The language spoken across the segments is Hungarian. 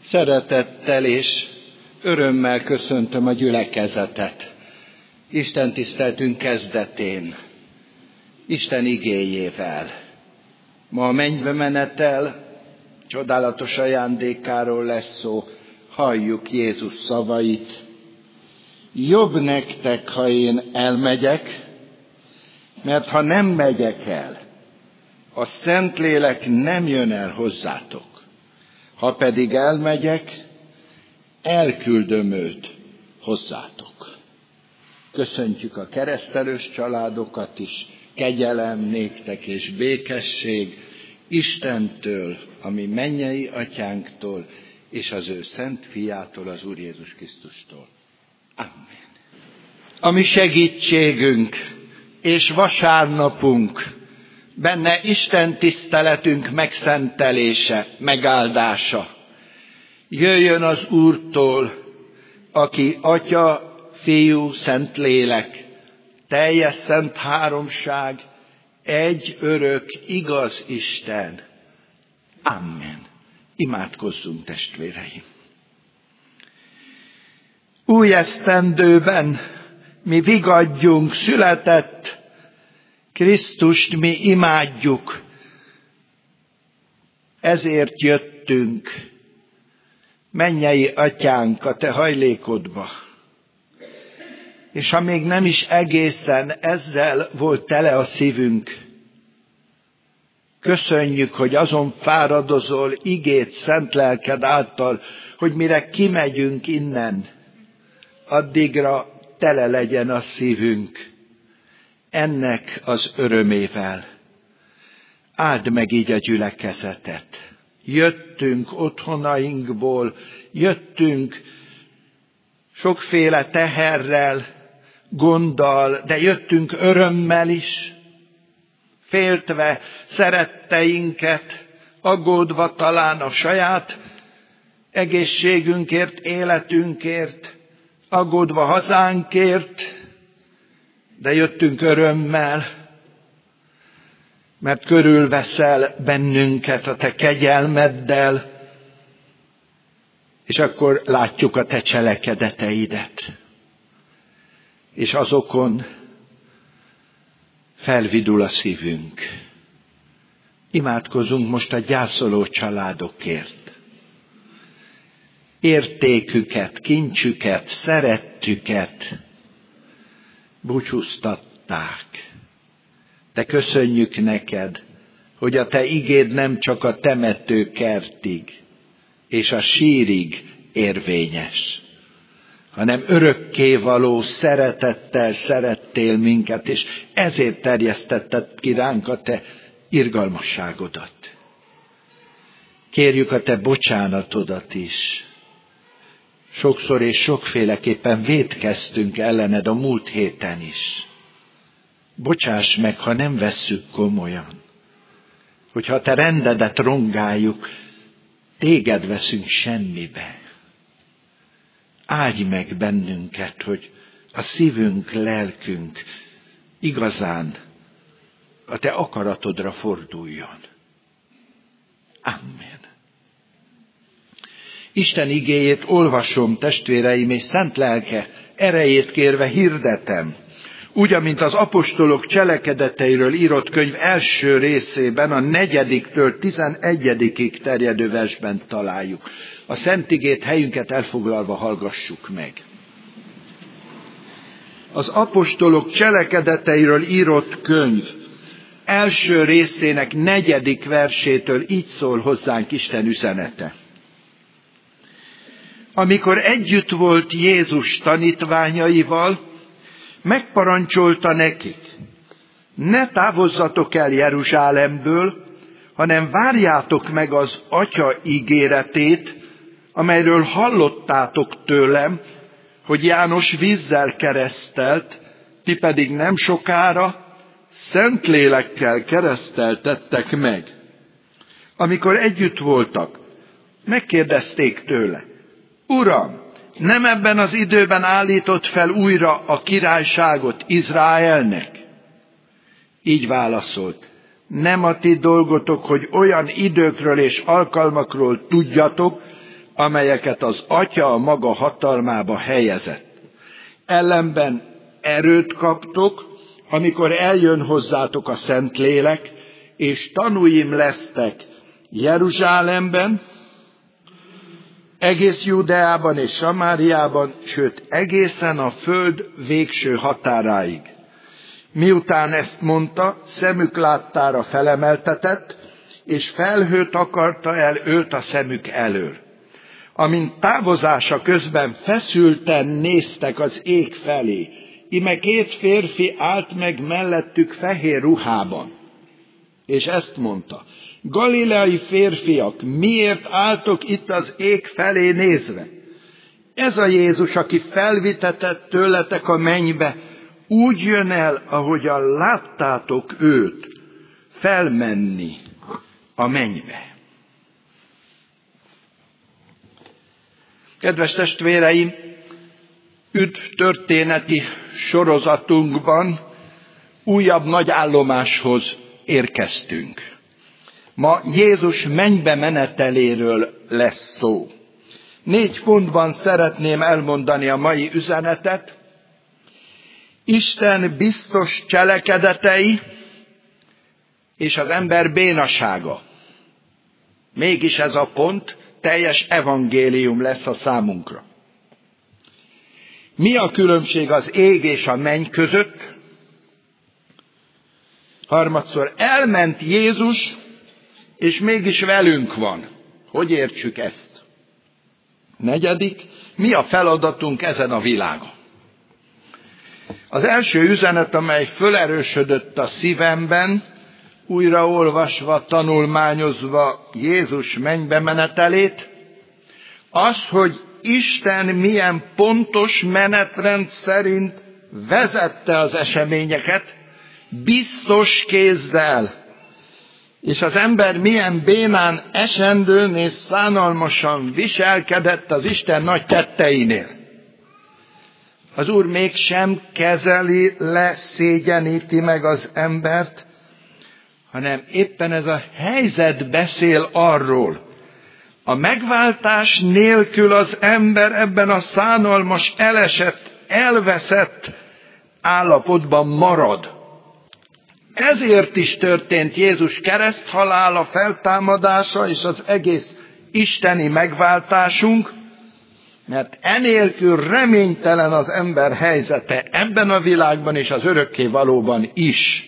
Szeretettel és örömmel köszöntöm a gyülekezetet Isten tiszteltünk kezdetén, Isten igéjével. Ma a mennybe menetel csodálatos ajándékáról lesz szó, halljuk Jézus szavait. Jobb nektek, ha én elmegyek, mert ha nem megyek el, a Szentlélek nem jön el hozzátok. Ha pedig elmegyek, elküldöm őt hozzátok. Köszöntjük a keresztelős családokat is, kegyelem néktek és békesség Istentől, a mi mennyei atyánktól, és az ő szent fiától, az Úr Jézus Krisztustól. Amen. A mi segítségünk és vasárnapunk, benne Isten tiszteletünk megszentelése, megáldása. Jöjjön az Úrtól, aki Atya, Fiú, Szentlélek, teljes szent háromság, egy örök, igaz Isten. Amen. Imádkozzunk, testvéreim. Új esztendőben mi vigadjunk, született Krisztust mi imádjuk, ezért jöttünk, mennyei atyánk, a te hajlékodba. És ha még nem is egészen ezzel volt tele a szívünk, köszönjük, hogy azon fáradozol igét szent lelked által, hogy mire kimegyünk innen, addigra tele legyen a szívünk ennek az örömével. Áld meg így a gyülekezetet. Jöttünk otthonainkból, jöttünk sokféle teherrel, gonddal, de jöttünk örömmel is, féltve szeretteinket, aggódva talán a saját egészségünkért, életünkért, aggódva hazánkért, de jöttünk örömmel, mert körülveszel bennünket a te kegyelmeddel, és akkor látjuk a te cselekedeteidet, és azokon felvidul a szívünk. Imádkozunk most a gyászoló családokért. Értéküket, kincsüket, szerettüket búcsúztatták. De köszönjük neked, hogy a te igéd nem csak a temetőkertig és a sírig érvényes, hanem örökkévaló szeretettel szerettél minket, és ezért terjesztetted ki ránk a te irgalmasságodat. Kérjük a te bocsánatodat is. Sokszor és sokféleképpen vétkeztünk ellened a múlt héten is. Bocsáss meg, ha nem vesszük komolyan. Hogyha te rendedet rongáljuk, téged veszünk semmibe. Áldj meg bennünket, hogy a szívünk, lelkünk igazán a te akaratodra forduljon. Amen. Isten igéjét olvasom, testvéreim, és szent lelke erejét kérve hirdetem. Úgy, amint az apostolok cselekedeteiről írott könyv első részében, a 4-től 11-ig terjedő versben találjuk. A szent igét helyünket elfoglalva hallgassuk meg. Az apostolok cselekedeteiről írott könyv első részének 4. versétől így szól hozzánk Isten üzenete. Amikor együtt volt Jézus tanítványaival, megparancsolta nekik, ne távozzatok el Jeruzsálemből, hanem várjátok meg az Atya ígéretét, amelyről hallottátok tőlem, hogy János vízzel keresztelt, ti pedig nem sokára Szentlélekkel kereszteltettek meg. Amikor együtt voltak, megkérdezték tőle, Uram, nem ebben az időben állított fel újra a királyságot Izraelnek? Így válaszolt, nem a ti dolgotok, hogy olyan időkről és alkalmakról tudjatok, amelyeket az Atya a maga hatalmába helyezett. Ellenben erőt kaptok, amikor eljön hozzátok a Szentlélek, és tanúim lesztek Jeruzsálemben, egész Judeában és Samáriában, sőt egészen a föld végső határáig. Miután ezt mondta, szemük láttára felemeltetett, és felhő takarta el őt a szemük elől. Amint távozása közben feszülten néztek az ég felé, ime 2 férfi állt meg mellettük fehér ruhában. És ezt mondta: Galileai férfiak, miért álltok itt az ég felé nézve? Ez a Jézus, aki felvitetett tőletek a mennybe, úgy jön el, ahogyan láttátok őt felmenni a mennybe. Kedves testvéreim, üdv történeti sorozatunkban újabb nagy állomáshoz érkeztünk. Ma Jézus mennybe meneteléről lesz szó. 4 pontban szeretném elmondani a mai üzenetet. Isten biztos cselekedetei és az ember bénasága. Mégis ez a pont teljes evangélium lesz a számunkra. Mi a különbség az ég és a menny között? Harmadszor, elment Jézus, és mégis velünk van. Hogy értsük ezt? Negyedik, mi a feladatunk ezen a világon? Az első üzenet, amely fölerősödött a szívemben, újraolvasva, tanulmányozva Jézus mennybe menetelét, az, hogy Isten milyen pontos menetrend szerint vezette az eseményeket, biztos kézzel, és az ember milyen bénán, esendőn és szánalmasan viselkedett az Isten nagy tetteinél. Az Úr mégsem kezeli le, szégyeníti meg az embert, hanem éppen ez a helyzet beszél arról. A megváltás nélkül az ember ebben a szánalmas, elesett, elveszett állapotban marad. Ezért is történt Jézus kereszthalála, feltámadása és az egész isteni megváltásunk, mert enélkül reménytelen az ember helyzete ebben a világban és az örökkévalóban is.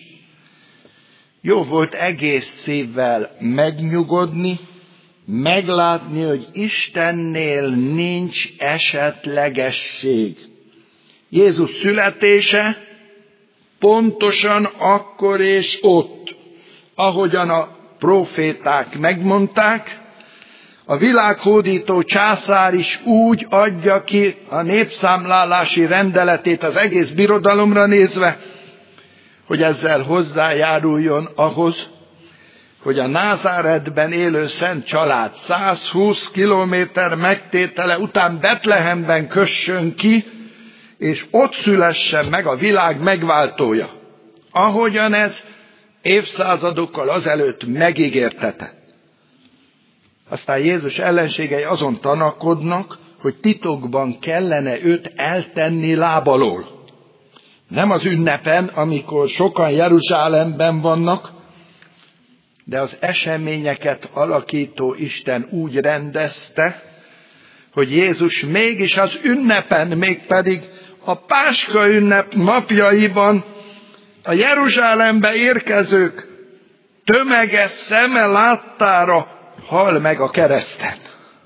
Jó volt egész szívvel megnyugodni, meglátni, hogy Istennél nincs esetlegesség. Jézus születése pontosan akkor és ott, ahogyan a próféták megmondták, a világhódító császár is úgy adja ki a népszámlálási rendeletét az egész birodalomra nézve, hogy ezzel hozzájáruljon ahhoz, hogy a Názáretben élő szent család 120 kilométer megtétele után Betlehemben kössön ki, és ott szülessen meg a világ megváltója, ahogyan ez évszázadokkal azelőtt megígértetett. Aztán Jézus ellenségei azon tanakodnak, hogy titokban kellene őt eltenni lábalól. Nem az ünnepen, amikor sokan Jeruzsálemben vannak, de az eseményeket alakító Isten úgy rendezte, hogy Jézus mégis az ünnepen, mégpedig a Páska ünnep napjaiban a Jeruzsálembe érkezők tömeges szeme láttára hal meg a kereszten.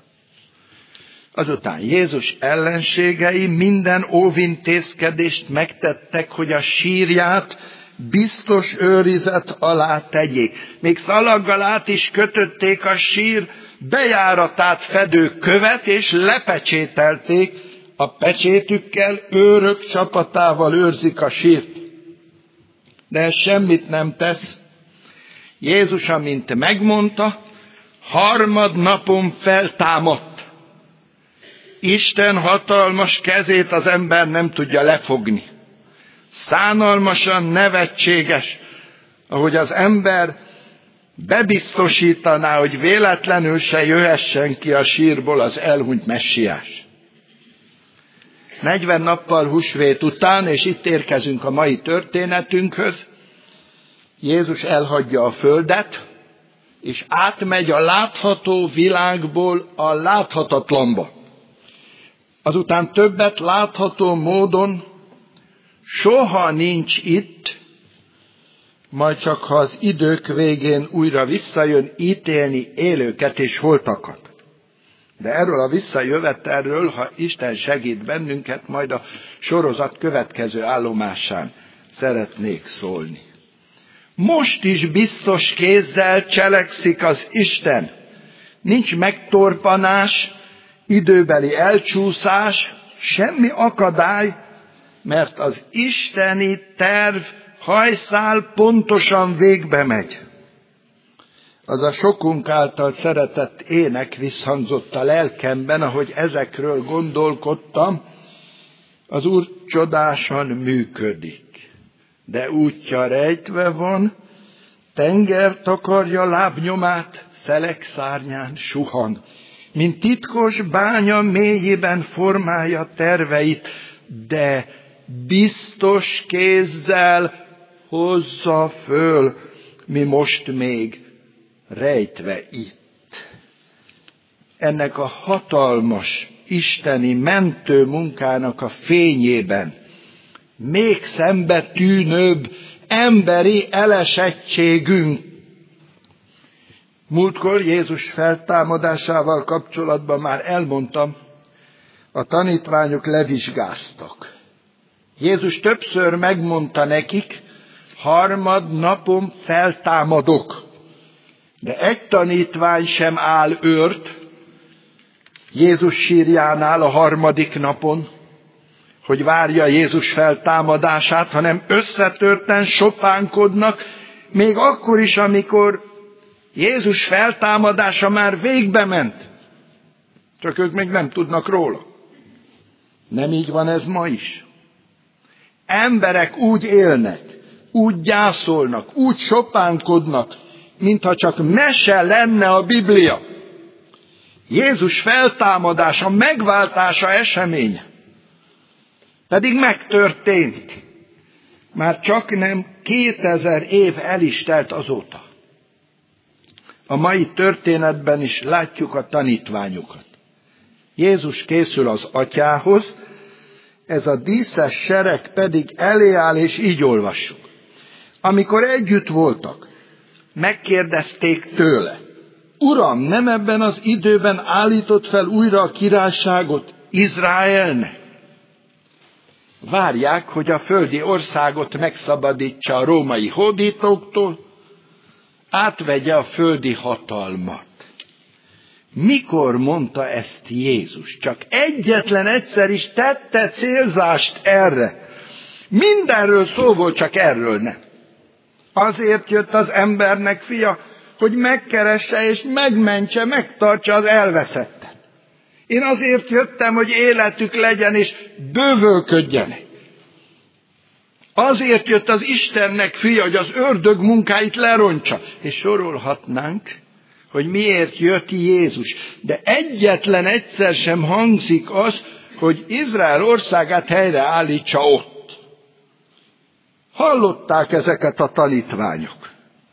Azután Jézus ellenségei minden óvintézkedést megtettek, hogy a sírját biztos őrizet alá tegyék. Még szalaggal át is kötötték a sír bejáratát fedő követ, és lepecsételték, a pecsétükkel, őrök csapatával őrzik a sírt. De ez semmit nem tesz. Jézus, amint megmondta, harmadnapon feltámadt. Isten hatalmas kezét az ember nem tudja lefogni. Szánalmasan nevetséges, ahogy az ember bebiztosítaná, hogy véletlenül se jöhessen ki a sírból az elhunyt messiás. 40 nappal húsvét után, és itt érkezünk a mai történetünkhöz, Jézus elhagyja a földet, és átmegy a látható világból a láthatatlanba. Azután többet látható módon soha nincs itt, majd csak ha az idők végén újra visszajön ítélni élőket és holtakat. De erről a visszajövetelről, ha Isten segít bennünket, majd a sorozat következő állomásán szeretnék szólni. Most is biztos kézzel cselekszik az Isten. Nincs megtorpanás, időbeli elcsúszás, semmi akadály, mert az isteni terv hajszál pontosan végbe megy. Az a sokunk által szeretett ének visszhangzott a lelkemben, ahogy ezekről gondolkodtam. Az Úr csodásan működik, de útja rejtve van, tenger takarja lábnyomát, szelek szárnyán suhan. Mint titkos bánya mélyében formálja terveit, de biztos kézzel hozza föl, mi most még rejtve itt. Ennek a hatalmas isteni mentő munkának a fényében még szembetűnőbb emberi elesettségünk. Múltkor Jézus feltámadásával kapcsolatban már elmondtam, a tanítványok levizsgáztak. Jézus többször megmondta nekik, harmadnapon feltámadok. De egy tanítvány sem áll őrt Jézus sírjánál a harmadik napon, hogy várja Jézus feltámadását, hanem összetörten sopánkodnak, még akkor is, amikor Jézus feltámadása már végbe ment. Csak ők még nem tudnak róla. Nem így van ez ma is. Emberek úgy élnek, úgy gyászolnak, úgy sopánkodnak, mintha csak mese lenne a Biblia. Jézus feltámadása, megváltása eseménye. Pedig megtörtént. Már csak nem 2000 év el is telt azóta. A mai történetben is látjuk a tanítványokat. Jézus készül az atyához, ez a díszes sereg pedig elé áll, és így olvassuk. Amikor együtt voltak, megkérdezték tőle, Uram, nem ebben az időben állított fel újra a királyságot Izraelnek? Várják, hogy a földi országot megszabadítsa a római hódítóktól, átvegye a földi hatalmat. Mikor mondta ezt Jézus? Csak egyetlen egyszer is tette célzást erre. Mindenről szó volt, csak erről nem. Azért jött az embernek fia, hogy megkeresse és megmentse, megtartsa az elveszettet. Én azért jöttem, hogy életük legyen és bővölködjenek. Azért jött az Istennek fia, hogy az ördög munkáit lerontsa. És sorolhatnánk, hogy miért jött Jézus. De egyetlen egyszer sem hangzik az, hogy Izrael országát helyreállítsa ott. Hallották ezeket a tanítványok.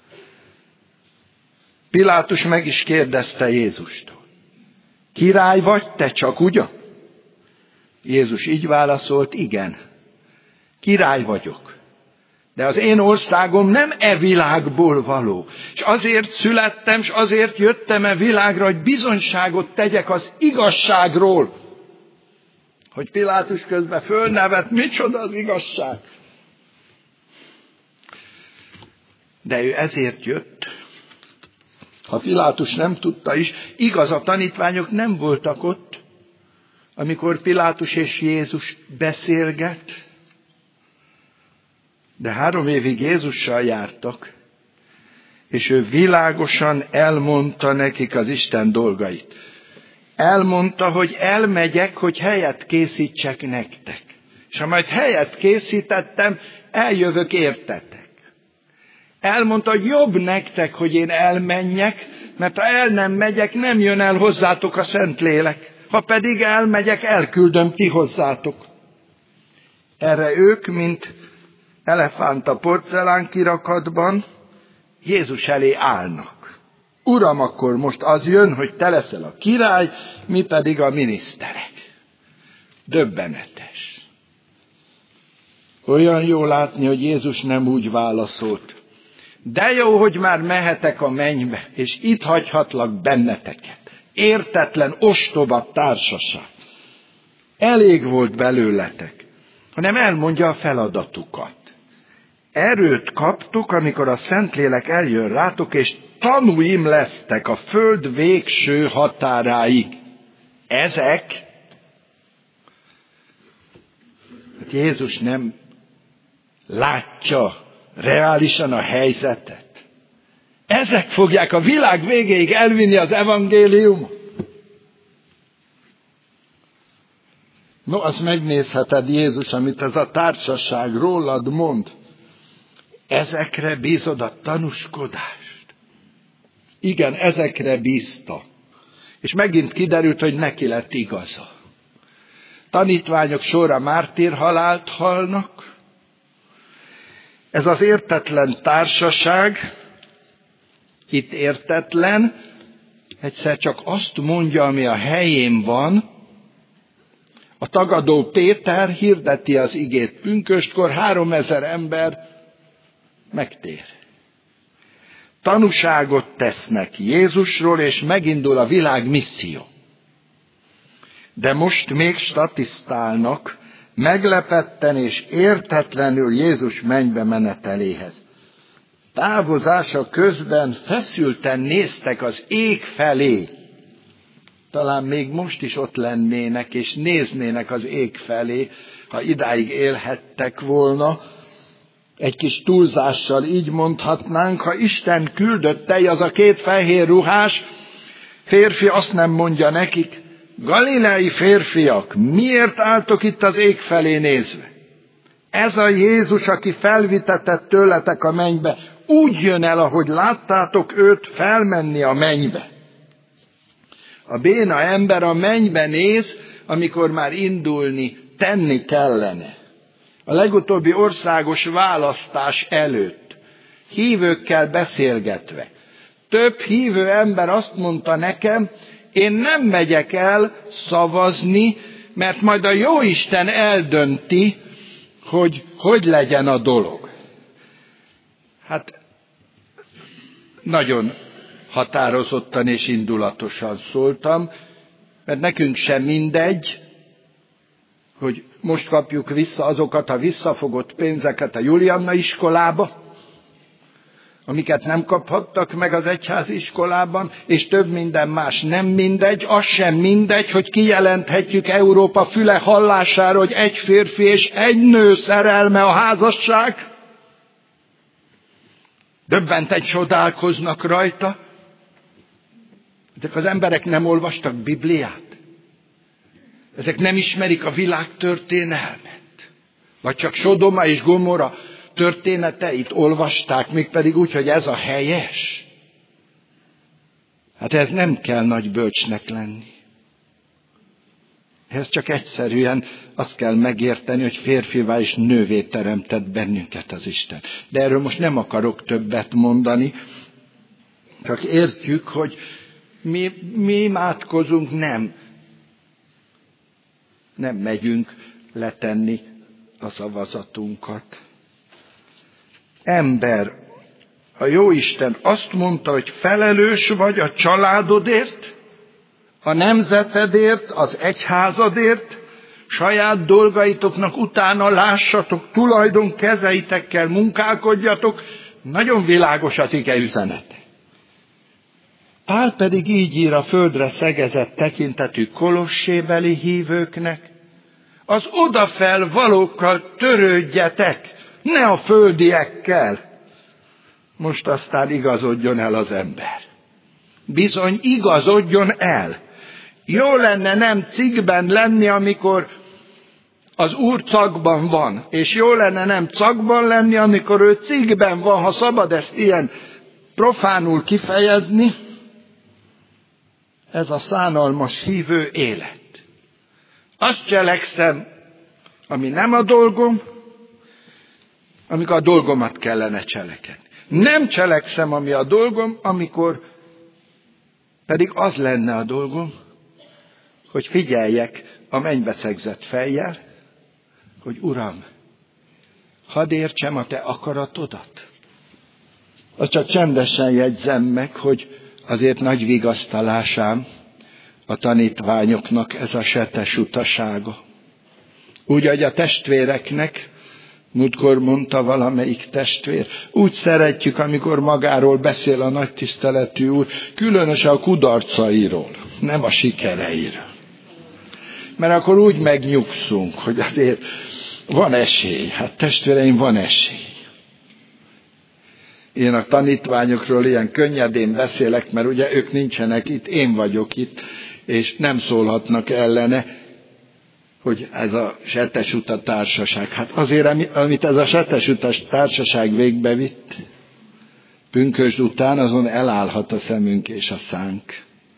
Pilátus meg is kérdezte Jézustól. Király vagy te csak, ugyan? Jézus így válaszolt, igen, király vagyok. De az én országom nem e világból való. És azért születtem, és azért jöttem e világra, hogy bizonyságot tegyek az igazságról. Hogy Pilátus közben fölnevet, micsoda az igazság. De ő ezért jött. Ha Pilátus nem tudta is, igaz, a tanítványok nem voltak ott, amikor Pilátus és Jézus beszélget, de 3 évig Jézussal jártak, és ő világosan elmondta nekik az Isten dolgait. Elmondta, hogy elmegyek, hogy helyet készítsek nektek. És ha majd helyet készítettem, eljövök értetek. Elmondta, hogy jobb nektek, hogy én elmenjek, mert ha el nem megyek, nem jön el hozzátok a Szentlélek. Ha pedig elmegyek, elküldöm ti hozzátok. Erre ők, mint elefánt a porcelán kirakatban, Jézus elé állnak. Uram, akkor most az jön, hogy te leszel a király, mi pedig a miniszterek. Döbbenetes. Olyan jó látni, hogy Jézus nem úgy válaszolt. De jó, hogy már mehetek a mennybe, és itt hagyhatlak benneteket. Értetlen, ostoba társaság. Elég volt belőletek, hanem elmondja a feladatukat. Erőt kaptuk, amikor a Szentlélek eljön rátok, és tanúim lesztek a föld végső határáig. Ezek, hát Jézus nem látja reálisan a helyzetet. Ezek fogják a világ végéig elvinni az evangéliumot. No, azt megnézheted, Jézus, amit ez a társaság rólad mond. Ezekre bízod a tanúskodást. Igen, ezekre bízta. És megint kiderült, hogy neki lett igaza. Tanítványok sorra mártírhalált halnak. Ez az értetlen társaság, itt értetlen, egyszer csak azt mondja, ami a helyén van. A tagadó Péter hirdeti az igét pünköstkor, 3000 ember megtér. Tanúságot tesznek Jézusról, és megindul a világ misszió. De most még statisztálnak, meglepetten és értetlenül Jézus mennybe meneteléhez. Távozása közben feszülten néztek az ég felé. Talán még most is ott lennének, és néznének az ég felé, ha idáig élhettek volna. Egy kis túlzással így mondhatnánk, ha Isten küldöttei, az a 2 fehér ruhás férfi azt nem mondja nekik: Galileai férfiak, miért álltok itt az ég felé nézve? Ez a Jézus, aki felvitetett tőletek a mennybe, úgy jön el, ahogy láttátok őt felmenni a mennybe. A béna ember a mennybe néz, amikor már indulni, tenni kellene. A legutóbbi országos választás előtt, hívőkkel beszélgetve, több hívő ember azt mondta nekem: én nem megyek el szavazni, mert majd a Jóisten eldönti, hogy legyen a dolog. Hát nagyon határozottan és indulatosan szóltam, mert nekünk sem mindegy, hogy most kapjuk vissza azokat a visszafogott pénzeket a Julianna iskolába, amiket nem kaphattak meg az egyházi iskolában, és több minden más nem mindegy, az sem mindegy, hogy kijelenthetjük Európa füle hallására, hogy egy férfi és egy nő szerelme a házasság. Döbbenten csodálkoznak rajta. Ezek az emberek nem olvastak Bibliát. Ezek nem ismerik a világ történelmet. Vagy csak Sodoma és Gomorra történeteit olvasták, mégpedig úgy, hogy ez a helyes. Hát ez nem kell nagy bölcsnek lenni. Ez csak egyszerűen azt kell megérteni, hogy férfivá és nővé teremtett bennünket az Isten. De erről most nem akarok többet mondani, csak értjük, hogy mi imádkozunk, nem megyünk letenni a szavazatunkat. Ember, a Jóisten azt mondta, hogy felelős vagy a családodért, a nemzetedért, az egyházadért, saját dolgaitoknak utána lássatok, tulajdon kezeitekkel munkálkodjatok. Nagyon világos az ige üzenete. Pál pedig így ír a földre szegezett tekintetű Kolossébeli hívőknek: az odafel valókkal törődjetek, ne a földiekkel. Most aztán igazodjon el az ember. Bizony, igazodjon el. Jó lenne nem cikkben lenni, amikor Az Úr cagban van, és jó lenne nem cagban lenni, amikor ő cikkben van, ha szabad ezt ilyen profánul kifejezni. Ez a szánalmas hívő élet. Azt cselekszem, ami nem a dolgom, amikor a dolgomat kellene cselekedni. Nem cselekszem, ami a dolgom, amikor pedig az lenne a dolgom, hogy figyeljek a mennybe szegzett fejjel, hogy Uram, hadd értsem a te akaratodat. Azt csak csendesen jegyzem meg, hogy azért nagy vigasztalásám a tanítványoknak ez a setes utasága. Úgy, hogy a testvéreknek, múltkor mondta valamelyik testvér, úgy szeretjük, amikor magáról beszél a nagy tiszteletű úr, különösen a kudarcairól, nem a sikereiről. Mert akkor úgy megnyugszunk, hogy azért van esély. Hát testvéreim, van esély. Én a tanítványokról ilyen könnyedén beszélek, mert ugye ők nincsenek itt, én vagyok itt, és nem szólhatnak ellene, hogy ez a setes uta társaság. Hát azért, amit ez a setes utas társaság végbevitt, pünkösd után, azon elállhat a szemünk és a szánk.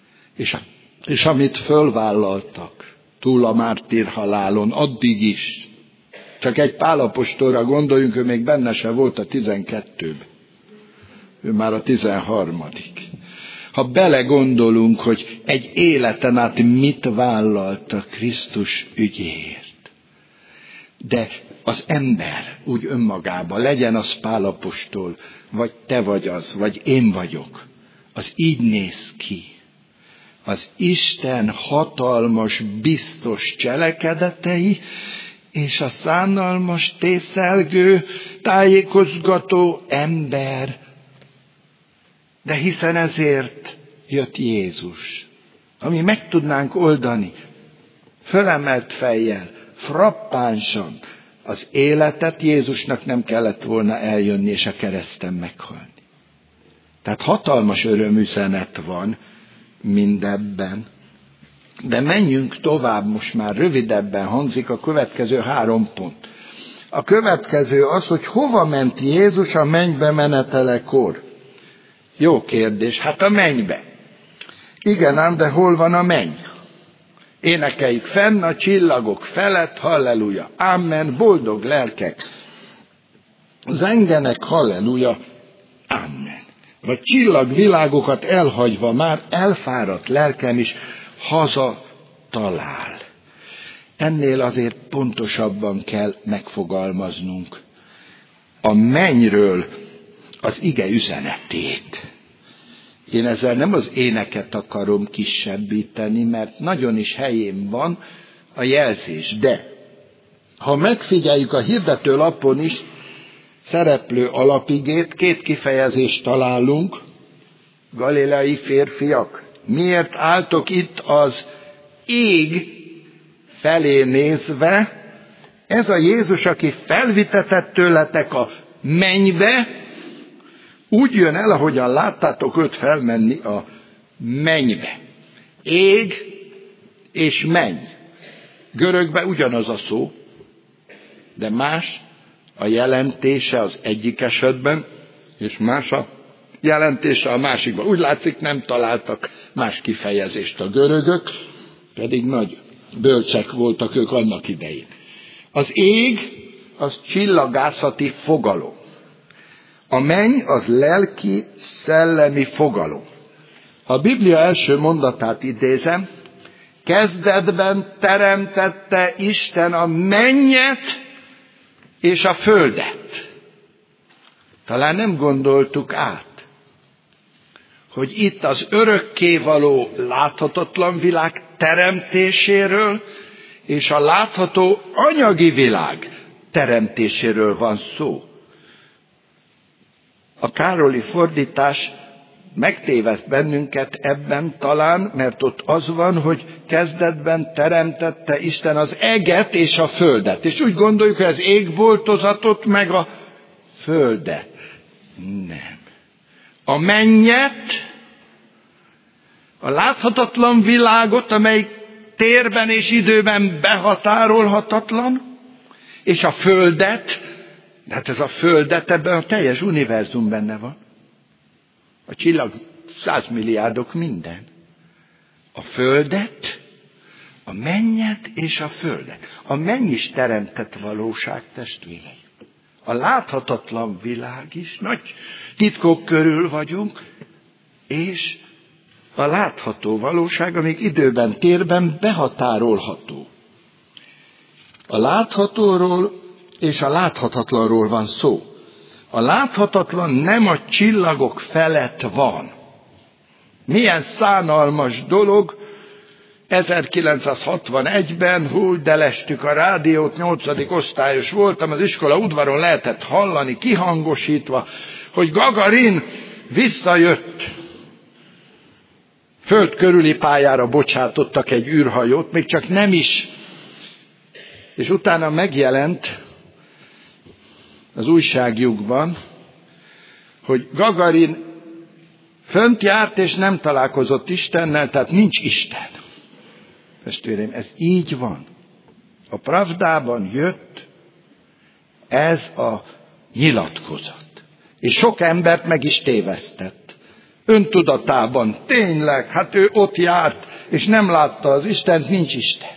És amit fölvállaltak, túl a mártírhalálon, addig is. Csak egy Pál apostolra gondoljunk, ő még benne se volt a 12-ben. Ő már a 13. Ha belegondolunk, hogy egy életen át mit vállalta Krisztus ügyéért. De az ember úgy önmagában, legyen az Pál apostol, vagy te vagy az, vagy én vagyok, az így néz ki. Az Isten hatalmas, biztos cselekedetei, és a szánalmas, tészelgő, tájékozgató ember. De hiszen ezért jött Jézus, ami meg tudnánk oldani, fölemelt fejjel, frappánsan. Az életet Jézusnak nem kellett volna eljönni és a kereszten meghalni. Tehát hatalmas örömüzenet van mindebben. De menjünk tovább, most már rövidebben hangzik a következő 3 pont. A következő az, hogy hova ment Jézus a mennybe menetelekor. Jó kérdés, hát a mennybe. Igen ám, de hol van a menny? Énekeljük fenn a csillagok felett, halleluja, amen, boldog lelkek. Zengenek, halleluja, amen. Vagy csillagvilágokat elhagyva már elfáradt lelkem is haza talál. Ennél azért pontosabban kell megfogalmaznunk a mennyről az ige üzenetét. Én ezzel nem az éneket akarom kisebbíteni, mert nagyon is helyén van a jelzés. De ha megfigyeljük a hirdetőlapon is szereplő alapigét, 2 kifejezést találunk. Galileai férfiak, miért álltok itt az ég felé nézve? Ez a Jézus, aki felvitetett tőletek a mennybe, úgy jön el, ahogyan láttátok őt felmenni a mennybe. Ég és menny. Görögben ugyanaz a szó, de más a jelentése az egyik esetben, és más a jelentése a másikban. Úgy látszik, nem találtak más kifejezést a görögök, pedig nagy bölcsek voltak ők annak idején. Az ég, az csillagászati fogalom. A menny az lelki, szellemi fogalom. Ha a Biblia első mondatát idézem, kezdetben teremtette Isten a mennyet és a földet. Talán nem gondoltuk át, hogy itt az örökkévaló láthatatlan világ teremtéséről és a látható anyagi világ teremtéséről van szó. A károli fordítás megtéveszt bennünket ebben talán, mert ott az van, hogy kezdetben teremtette Isten az eget és a földet. És úgy gondoljuk, hogy az ég boltozatot meg a földet. Nem. A mennyet, a láthatatlan világot, amely térben és időben behatárolhatatlan, És a földet, de hát ez a földet, ebben a teljes univerzum benne van. A csillag 100 milliárdok minden. A földet, a mennyet és a földet. A menny is teremtett valóság, testvérei. A láthatatlan világ is, nagy titkok körül vagyunk, és a látható valóság, amíg időben, térben behatárolható. A láthatóról és a láthatatlanról van szó. A láthatatlan nem a csillagok felett van. Milyen szánalmas dolog, 1961-ben, de lestük a rádiót, 8. osztályos voltam, az iskola udvaron lehetett hallani, kihangosítva, hogy Gagarin visszajött. Föld körüli pályára bocsátottak egy űrhajót, még csak nem is. És utána megjelent az újságjukban, hogy Gagarin fönt járt, és nem találkozott Istennel, tehát nincs Isten. Testvérem, ez így van. A Pravdában jött ez a nyilatkozat. És sok embert meg is tévesztett. Öntudatában, tényleg, hát ő ott járt, és nem látta az Istent, nincs Isten.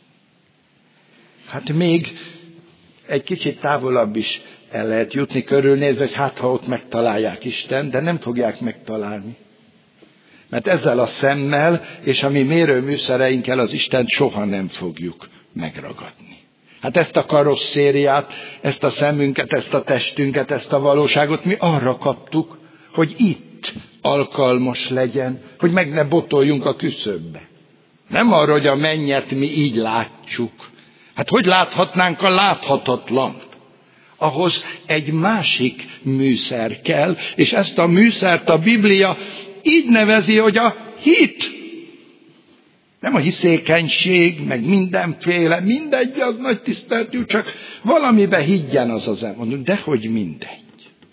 Hát még egy kicsit távolabb is el lehet jutni, körülnézni, hogy hát ha ott megtalálják Istent, de nem fogják megtalálni. Mert ezzel a szemmel és a mi mérőműszereinkkel az Istent soha nem fogjuk megragadni. Hát ezt a karosszériát, ezt a szemünket, ezt a testünket, ezt a valóságot mi arra kaptuk, hogy itt alkalmas legyen, hogy meg ne botoljunk a küszöbbe. Nem arra, hogy a mennyet mi így látjuk. Hát hogy láthatnánk a láthatatlant? Ahhoz egy másik műszer kell, és ezt a műszert a Biblia így nevezi, hogy a hit. Nem a hiszékenység, meg mindenféle, mindegy, az nagy tiszteletű, csak valamibe higgyen az ember. Mondjuk, dehogy mindegy.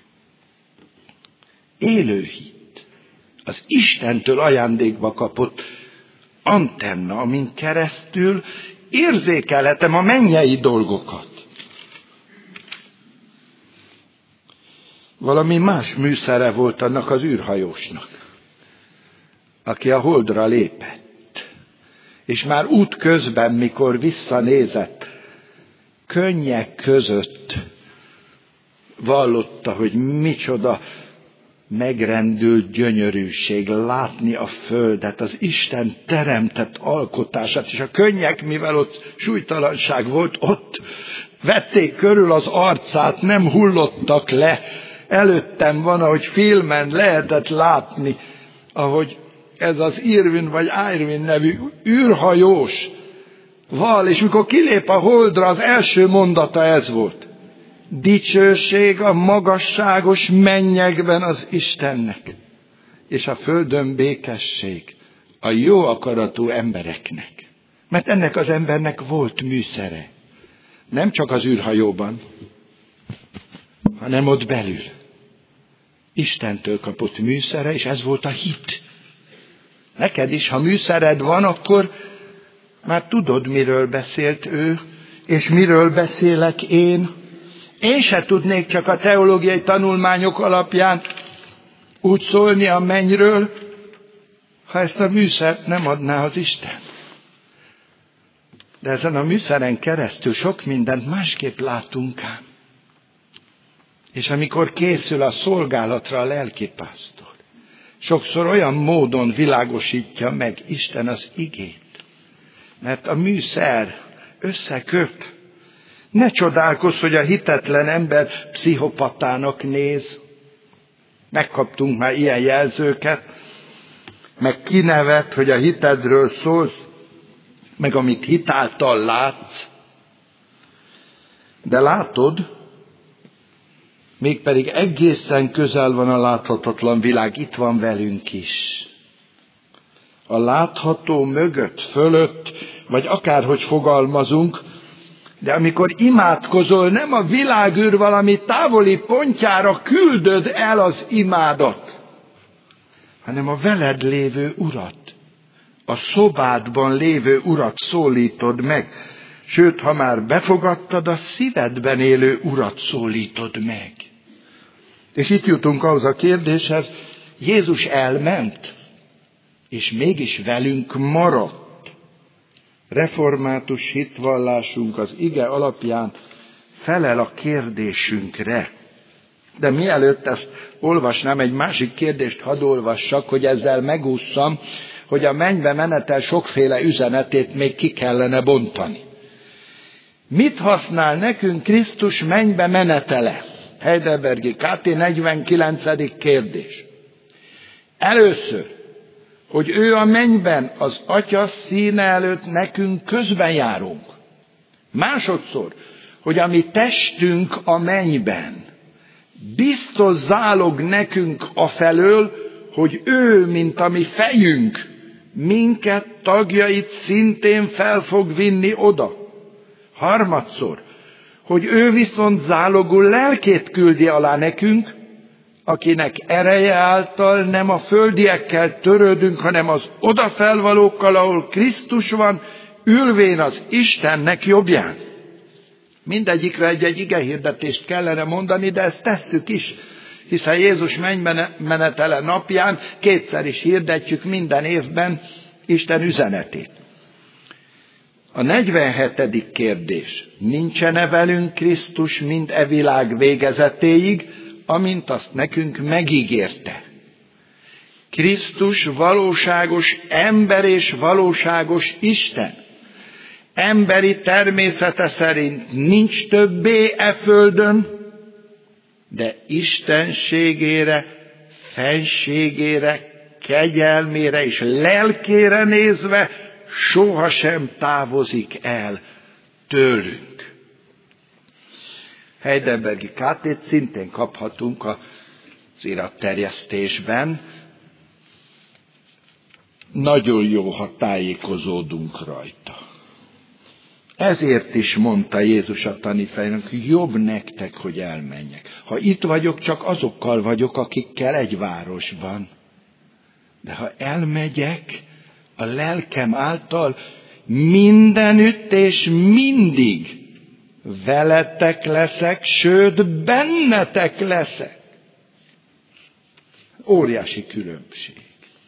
Élő hit. Az Istentől ajándékba kapott antenna, amin keresztül érzékelhetem a mennyei dolgokat. Valami más műszere volt annak az űrhajósnak, aki a Holdra lépett. És már út közben, mikor visszanézett, könnyek között vallotta, hogy micsoda megrendült gyönyörűség látni a földet, az Isten teremtett alkotását, és a könnyek, mivel ott súlytalanság volt, ott vették körül az arcát, nem hullottak le. Előttem van, ahogy filmen lehetett látni, ahogy ez az Irwin vagy Irwin nevű űrhajós val, és mikor kilép a Holdra, az első mondata ez volt. Dicsőség a magasságos mennyekben az Istennek, és a földön békesség a jó akaratú embereknek. Mert ennek az embernek volt műszere. Nem csak az űrhajóban, hanem ott belül. Istentől kapott műszere, és ez volt a hit. Neked is, ha műszered van, akkor már tudod, miről beszélt ő, és miről beszélek én. Én se tudnék csak a teológiai tanulmányok alapján úgy szólni a mennyről, ha ezt a műszert nem adná az Isten. De ezen a műszeren keresztül sok mindent másképp látunk ám. És amikor készül a szolgálatra a lelkipásztor, sokszor olyan módon világosítja meg Isten az igét, mert a műszer összeköt. Ne csodálkozz, hogy a hitetlen ember pszichopatának néz. Megkaptunk már ilyen jelzőket, meg kinevet, hogy a hitedről szólsz, meg amit hitáltal látsz. De látod, mégpedig egészen közel van a láthatatlan világ, itt van velünk is. A látható mögött, fölött, vagy akárhogy fogalmazunk, de amikor imádkozol, nem a világűr valami távoli pontjára küldöd el az imádat, hanem a veled lévő Urat, a szobádban lévő Urat szólítod meg. Sőt, ha már befogadtad, a szívedben élő Urat szólítod meg. És itt jutunk ahhoz a kérdéshez, Jézus elment, és mégis velünk maradt. Református hitvallásunk az ige alapján felel a kérdésünkre. De mielőtt ezt olvasnám, egy másik kérdést hadd olvassak, hogy ezzel megússzam, hogy a mennybe menetel sokféle üzenetét még ki kellene bontani. Mit használ nekünk Krisztus mennybe menetele? Heidelbergi KT 49. kérdés. Először, hogy ő a mennyben az Atya színe előtt nekünk közben járunk. Másodszor, hogy a mi testünk a mennyben biztos zálog nekünk afelől, hogy ő, mint a mi fejünk, minket, tagjait szintén fel fog vinni oda. Harmadszor, hogy ő viszont zálogul lelkét küldi alá nekünk, akinek ereje által nem a földiekkel törődünk, hanem az odafelvalókkal, ahol Krisztus van, ülvén az Istennek jobbján. Mindegyikre egy igehirdetést kellene mondani, de ezt tesszük is, hiszen Jézus menetele napján kétszer is hirdetjük minden évben Isten üzenetét. A 47. kérdés. Nincsene velünk Krisztus mind e világ végezetéig, amint azt nekünk megígérte. Krisztus valóságos ember és valóságos Isten. Emberi természete szerint nincs többé e földön, de istenségére, fenségére, kegyelmére és lelkére nézve sohasem távozik el tőlünk. Heidelbergi KT-t szintén kaphatunk az iratterjesztésben. Nagyon jó, ha tájékozódunk rajta. Ezért is mondta Jézus a tanítványoknak, jobb nektek, hogy elmenjek. Ha itt vagyok, csak azokkal vagyok, akikkel egy városban. De ha elmegyek, a lelkem által mindenütt és mindig veletek leszek, sőt, bennetek leszek. Óriási különbség.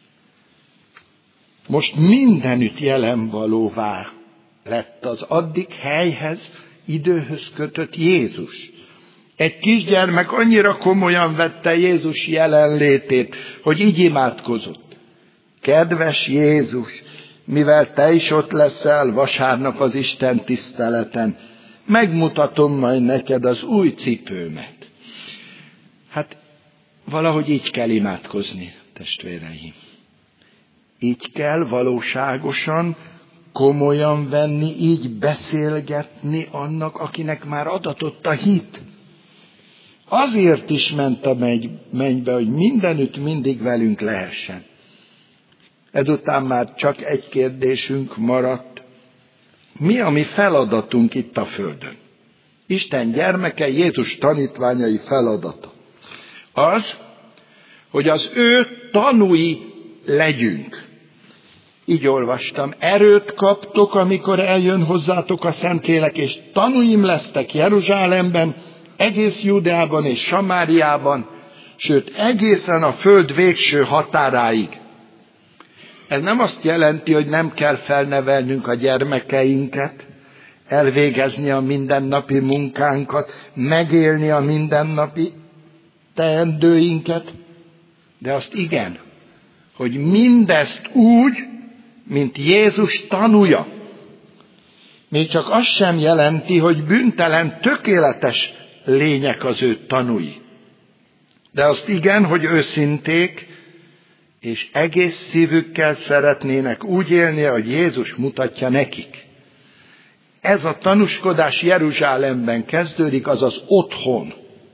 Most mindenütt jelenvalóvá lett az addig helyhez, időhöz kötött Jézus. Egy kisgyermek annyira komolyan vette Jézus jelenlétét, hogy így imádkozott. Kedves Jézus, mivel te is ott leszel vasárnap az Isten tiszteleten, megmutatom majd neked az új cipőmet. Hát valahogy így kell imádkozni, testvéreim. Így kell valóságosan, komolyan venni, így beszélgetni annak, akinek már adatott a hit. Azért is ment a mennybe, hogy mindenütt mindig velünk lehessen. Ezután már csak egy kérdésünk maradt. Mi a mi feladatunk itt a földön? Isten gyermeke, Jézus tanítványai feladata. Az, hogy az ő tanúi legyünk. Így olvastam, erőt kaptok, amikor eljön hozzátok a Szentlélek, és tanúim lesztek Jeruzsálemben, egész Judeában és Samáriában, sőt egészen a föld végső határáig. Ez nem azt jelenti, hogy nem kell felnevelnünk a gyermekeinket, elvégezni a mindennapi munkánkat, megélni a mindennapi teendőinket, de azt igen, hogy mindezt úgy, mint Jézus tanúja. Még csak azt sem jelenti, hogy bűntelen, tökéletes lények az ő tanúi. De azt igen, hogy őszinték, és egész szívükkel szeretnének úgy élni, ahogy Jézus mutatja nekik. Ez a tanúskodás Jeruzsálemben kezdődik, azaz otthon.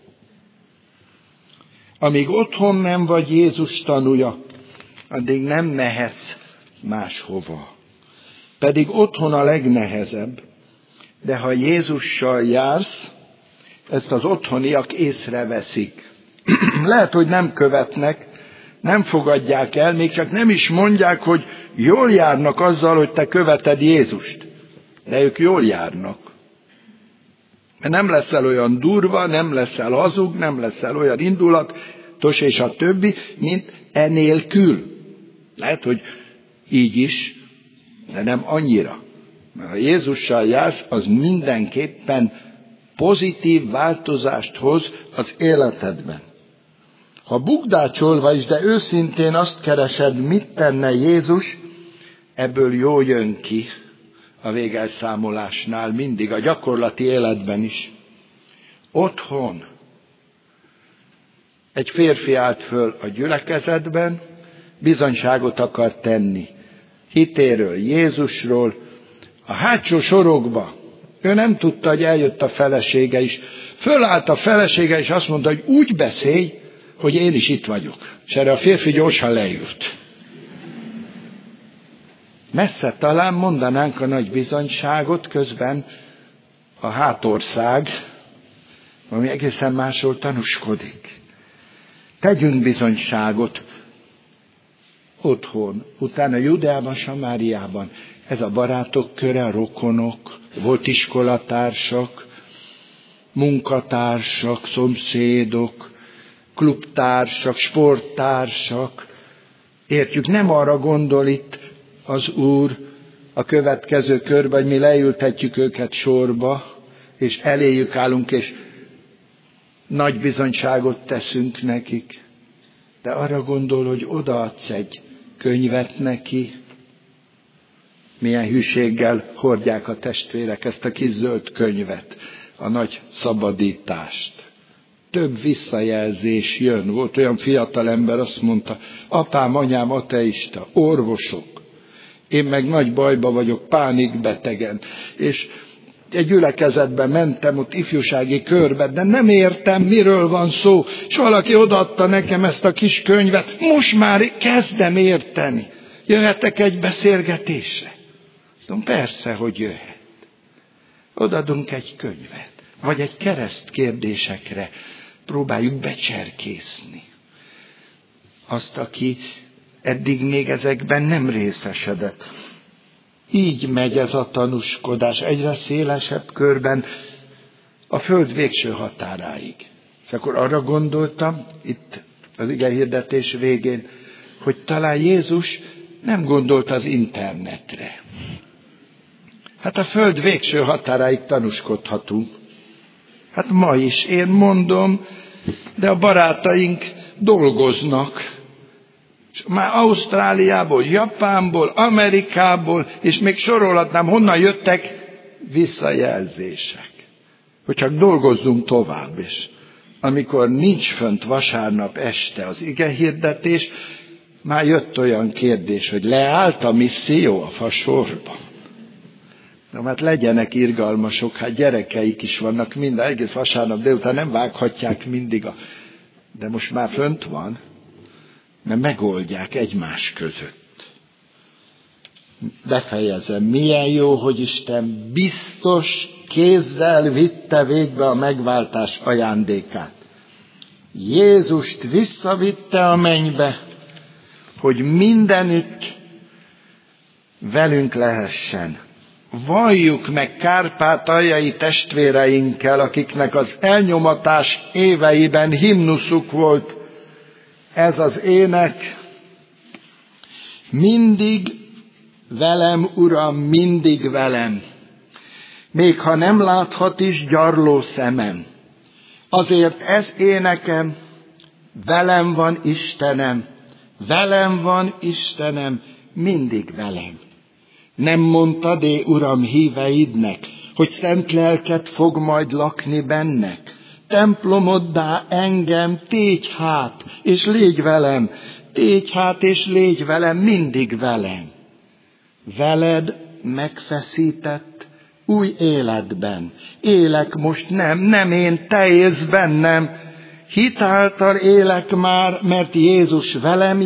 Amíg otthon nem vagy Jézus tanúja, addig nem mehetsz máshova. Pedig otthon a legnehezebb. De ha Jézussal jársz, ezt az otthoniak észreveszik. Lehet, hogy nem követnek, nem fogadják el, még csak nem is mondják, hogy jól járnak azzal, hogy te követed Jézust. De ők jól járnak. Mert nem leszel olyan durva, nem leszel hazug, nem leszel olyan indulatos és a többi, mint enélkül. Lehet, hogy így is, de nem annyira. Mert ha Jézussal jársz, az mindenképpen pozitív változást hoz az életedben. Ha bukdácsolva is, de őszintén azt keresed, mit tenne Jézus, ebből jó jön ki a végelszámolásnál, mindig, a gyakorlati életben is. Otthon egy férfi állt föl a gyülekezetben, bizonyságot akar tenni hitéről, Jézusról, a hátsó sorokba. Ő nem tudta, hogy eljött a felesége is. Fölállt a felesége, és azt mondta, hogy úgy beszélj, hogy én is itt vagyok. És erre a férfi gyorsan leült. Messze talán mondanánk a nagy bizonyságot, közben a hátország, ami egészen másról tanúskodik. Tegyünk bizonyságot otthon, utána Judeában, Samáriában. Ez a barátok köre, a rokonok, volt iskolatársak, munkatársak, szomszédok, klubtársak, sporttársak. Értjük, nem arra gondol itt az Úr a következő körben, hogy mi leültetjük őket sorba, és eléjük állunk, és nagy bizonyságot teszünk nekik. De arra gondol, hogy odaadsz egy könyvet neki. Milyen hűséggel hordják a testvérek ezt a kis zöld könyvet, a nagy szabadítást. Több visszajelzés jön. Volt olyan fiatal ember, azt mondta, apám, anyám ateista, orvosok. Én meg nagy bajba vagyok, pánikbetegen. És egy gyülekezetbe mentem, ott ifjúsági körbe, de nem értem, miről van szó. És valaki odaadta nekem ezt a kis könyvet, most már kezdem érteni. Jöhetek egy beszélgetésre? Mondom, persze, hogy jöhet. Odadunk egy könyvet, vagy egy kereszt kérdésekre próbáljuk becserkészni azt, aki eddig még ezekben nem részesedett. Így megy ez a tanúskodás egyre szélesebb körben a föld végső határáig. És akkor arra gondoltam, itt az igehirdetés végén, hogy talán Jézus nem gondolt az internetre. Hát a föld végső határáig tanúskodhatunk. Hát ma is én mondom, de a barátaink dolgoznak. És már Ausztráliából, Japánból, Amerikából, és még sorolhatnám, honnan jöttek visszajelzések. Hogy csak dolgozzunk tovább is. Amikor nincs fönt vasárnap este az igehirdetés, már jött olyan kérdés, hogy leállt a misszió a fasorban. Na, hát legyenek irgalmasok, hát gyerekeik is vannak, minden egész vasárnap délután nem vághatják mindig, de most már fönt van, mert megoldják egymás között. Befejezem, milyen jó, hogy Isten biztos kézzel vitte végbe a megváltás ajándékát. Jézust visszavitte a mennybe, hogy mindenütt velünk lehessen. Valljuk meg kárpátaljai testvéreinkkel, akiknek az elnyomatás éveiben himnuszuk volt ez az ének. Mindig velem, Uram, mindig velem, még ha nem láthat is gyarló szemem. Azért ez énekem, velem van Istenem, mindig velem. Nem mondtad, Uram, híveidnek, hogy szent lelked fog majd lakni bennek. Templomoddá engem, tégy hát, és légy velem, mindig velem. Veled megfeszített új életben. Élek most nem én, te élsz bennem. Hitáltal élek már, mert Jézus velem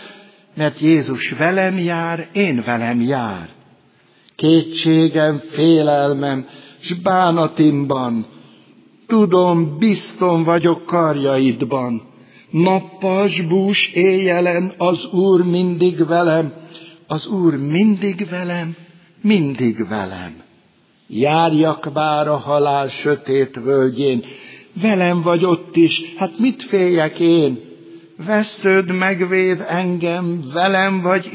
jár, én velem jár. Kétségem, félelmem, s bánatimban, tudom, bizton vagyok karjaidban. Nappal, s bús éjjelen az Úr mindig velem, mindig velem. Járjak bár a halál sötét völgyén, velem vagy ott is, hát mit féljek én? Vessződ megvéd engem, velem vagy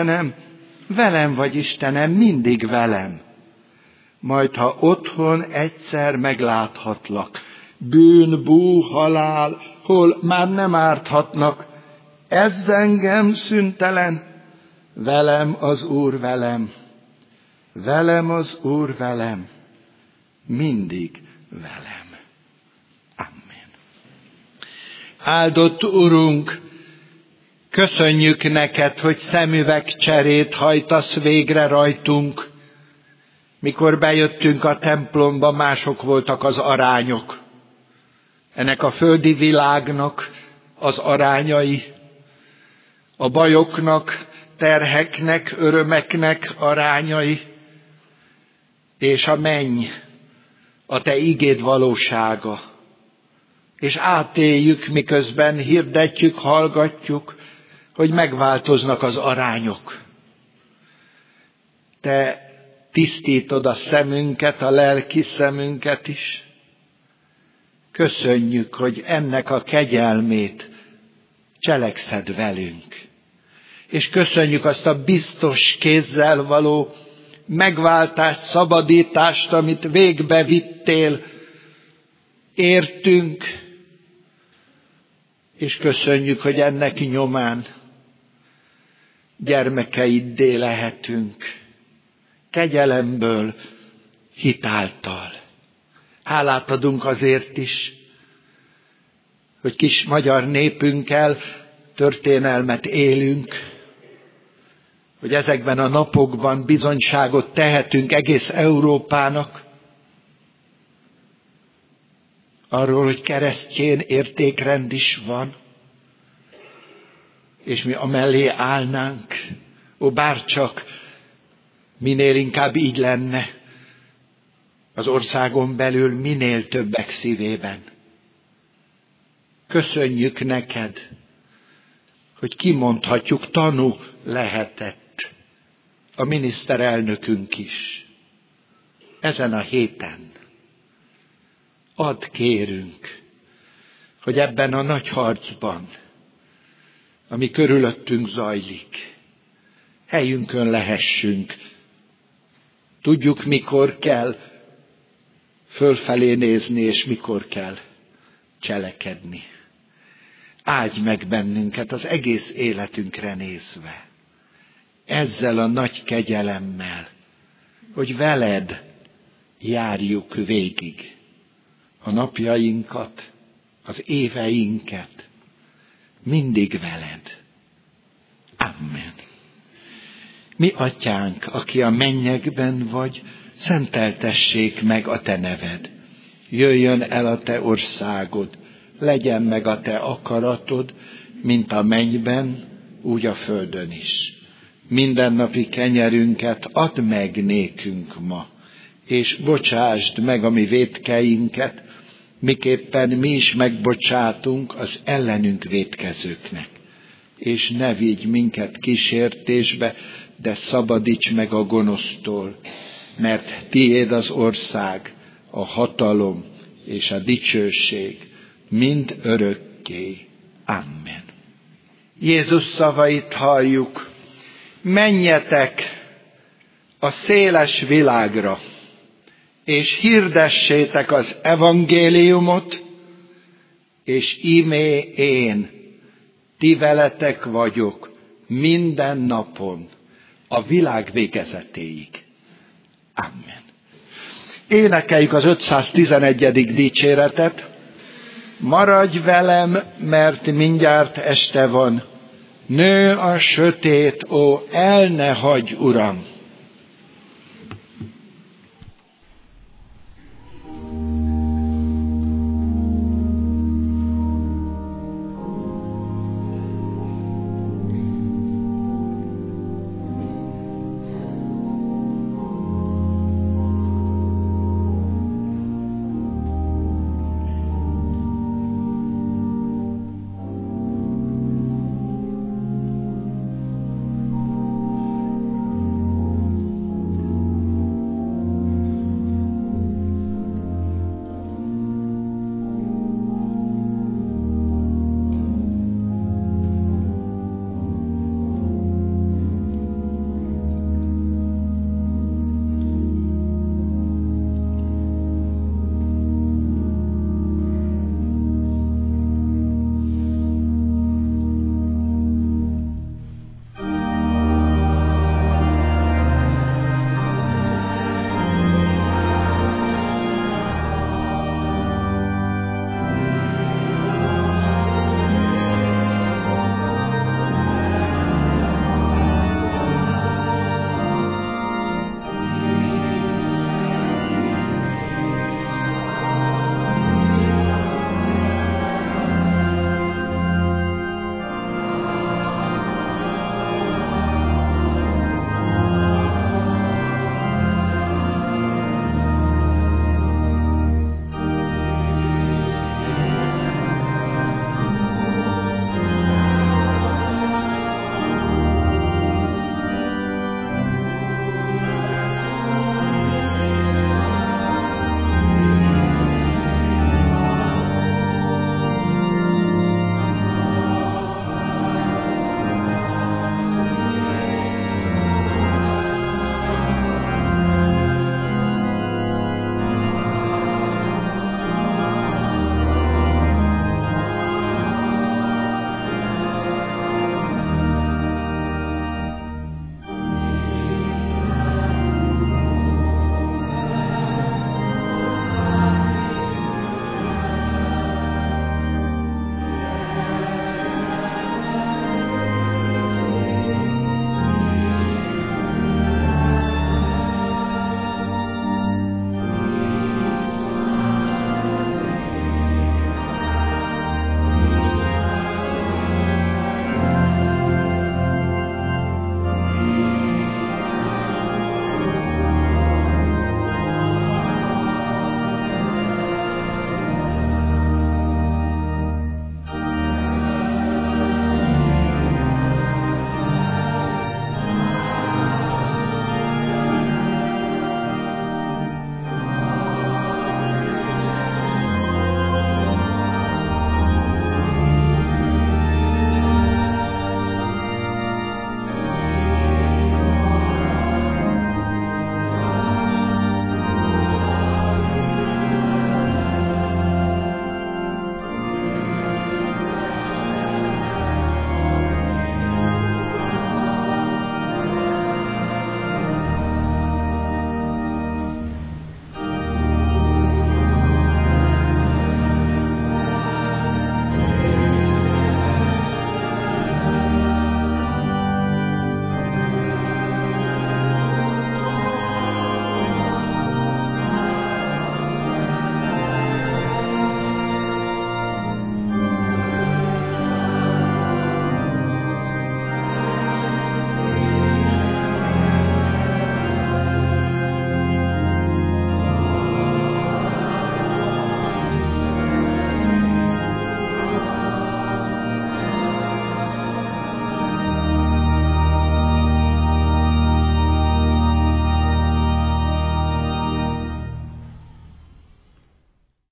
Istenem, mindig velem. Majd ha otthon egyszer megláthatlak, bűn, bú, halál, hol már nem árthatnak, ez engem szüntelen, velem az Úr velem, velem az Úr velem, mindig velem. Amen. Áldott Urunk, köszönjük neked, hogy szemüvegcserét hajtasz végre rajtunk. Mikor bejöttünk a templomba, mások voltak az arányok. Ennek a földi világnak az arányai, a bajoknak, terheknek, örömeknek arányai, és a menny, a te igéd valósága. És átéljük, miközben hirdetjük, hallgatjuk, hogy megváltoznak az arányok. Te tisztítod a szemünket, a lelki szemünket is. Köszönjük, hogy ennek a kegyelmét cselekszed velünk. És köszönjük azt a biztos kézzel való megváltást, szabadítást, amit végbe vittél, értünk, és köszönjük, hogy ennek nyomán gyermekeiddé lehetünk, kegyelemből, hitáltal. Hálát adunk azért is, hogy kis magyar népünkkel történelmet élünk, hogy ezekben a napokban bizonyságot tehetünk egész Európának, arról, hogy keresztény értékrend is van, és mi amellé állnánk, bárcsak minél inkább így lenne az országon belül, minél többek szívében. Köszönjük neked, hogy kimondhatjuk, tanú lehetett a miniszterelnökünk is ezen a héten. Add, kérünk, hogy ebben a nagy harcban, ami körülöttünk zajlik, helyünkön lehessünk. Tudjuk, mikor kell fölfelé nézni, és mikor kell cselekedni. Áldj meg bennünket az egész életünkre nézve, ezzel a nagy kegyelemmel, hogy veled járjuk végig a napjainkat, az éveinket, mindig veled. Amen. Mi atyánk, aki a mennyekben vagy, szenteltessék meg a te neved. Jöjjön el a te országod, legyen meg a te akaratod, mint a mennyben, úgy a földön is. Mindennapi kenyerünket add meg nékünk ma, és bocsásd meg a mi vétkeinket, miképpen mi is megbocsátunk az ellenünk vétkezőknek. És ne vigy minket kísértésbe, de szabadíts meg a gonosztól, mert tiéd az ország, a hatalom és a dicsőség, mind örökké. Amen. Jézus szavait halljuk. Menjetek a széles világra, és hirdessétek az evangéliumot, és íme én, ti veletek vagyok minden napon, a világ végezetéig. Amen. Énekeljük az 511. dicséretet. Maradj velem, mert mindjárt este van. Nő a sötét, ó, el ne hagyj, Uram!